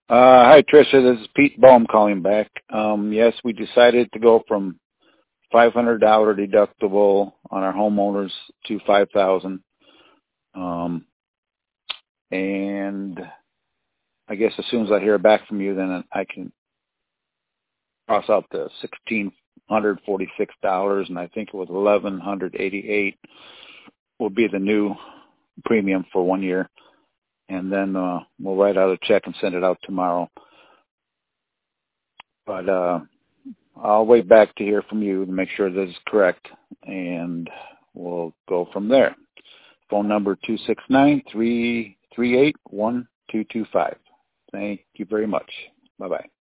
Hi, Tricia. This is Pete Bohm calling back. Yes, we decided to go from $500 deductible on our homeowners to 5,000. And I guess as soon as I hear back from you, then I can cross out the $1,646, and I think it was $1,188 will be the new premium for 1 year. And then we'll write out a check and send it out tomorrow. But I'll wait back to hear from you to make sure this is correct, and we'll go from there. Phone number 269-338-1225. Thank you very much. Bye-bye.